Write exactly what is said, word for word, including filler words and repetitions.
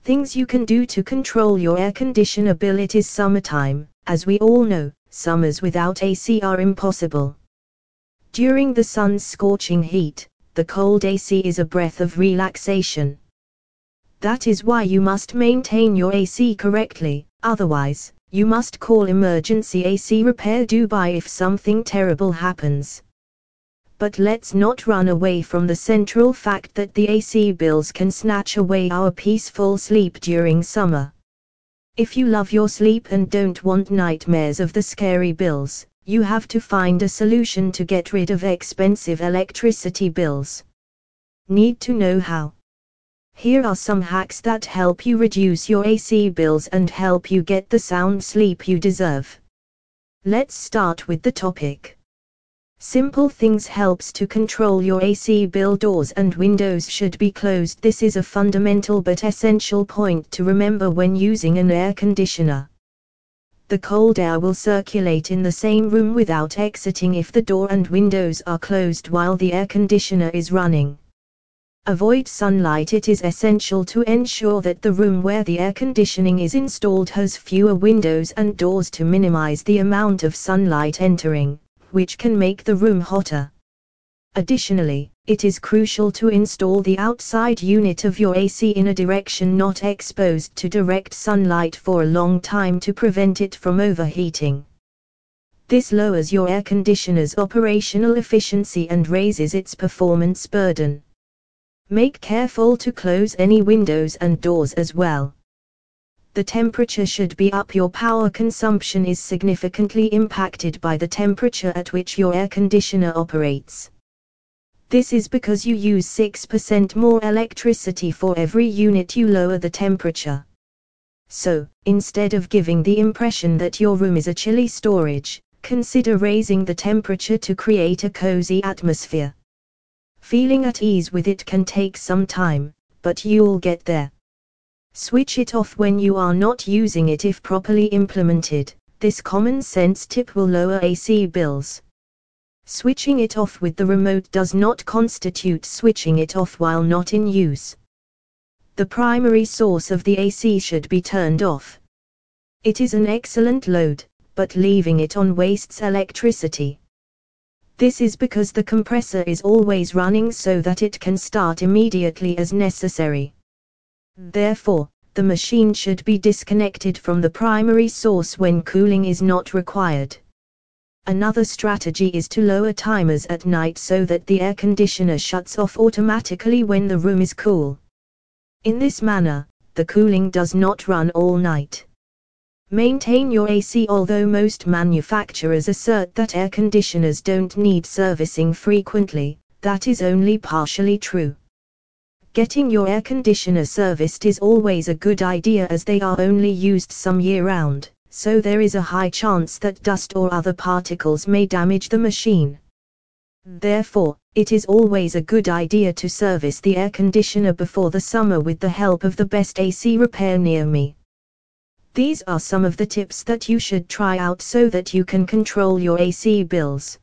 Things you can do to control your air conditioner bill. It is summertime. As we all know, summers without A C are impossible. During the sun's scorching heat, the cold A C is a breath of relaxation. That is why you must maintain your A C correctly, otherwise, you must call emergency A C repair Dubai if something terrible happens. But let's not run away from the central fact that the A C bills can snatch away our peaceful sleep during summer. If you love your sleep and don't want nightmares of the scary bills, you have to find a solution to get rid of expensive electricity bills. Need to know how? Here are some hacks that help you reduce your A C bills and help you get the sound sleep you deserve. Let's start with the topic. Simple things helps to control your A C bill. Doors and windows should be closed. This is a fundamental but essential point to remember when using an air conditioner. The cold air will circulate in the same room without exiting if the door and windows are closed while the air conditioner is running. Avoid sunlight. It is essential to ensure that the room where the air conditioning is installed has fewer windows and doors to minimize the amount of sunlight entering, which can make the room hotter. Additionally, it is crucial to install the outside unit of your A C in a direction not exposed to direct sunlight for a long time to prevent it from overheating. This lowers your air conditioner's operational efficiency and raises its performance burden. Make careful to close any windows and doors as well. The temperature should be up. Your power consumption is significantly impacted by the temperature at which your air conditioner operates. This is because you use six percent more electricity for every unit you lower the temperature. So, instead of giving the impression that your room is a chilly storage, consider raising the temperature to create a cozy atmosphere. Feeling at ease with it can take some time, but you'll get there. Switch it off when you are not using it. If properly implemented, this common sense tip will lower A C bills. Switching it off with the remote does not constitute switching it off while not in use. The primary source of the A C should be turned off. It is an excellent load, but leaving it on wastes electricity. This is because the compressor is always running so that it can start immediately as necessary. Therefore, the machine should be disconnected from the primary source when cooling is not required. Another strategy is to lower timers at night so that the air conditioner shuts off automatically when the room is cool. In this manner, the cooling does not run all night. Maintain your A C. Although most manufacturers assert that air conditioners don't need servicing frequently, that is only partially true. Getting your air conditioner serviced is always a good idea as they are only used some year round, so there is a high chance that dust or other particles may damage the machine. Therefore, it is always a good idea to service the air conditioner before the summer with the help of the best A C repair near me. These are some of the tips that you should try out so that you can control your A C bills.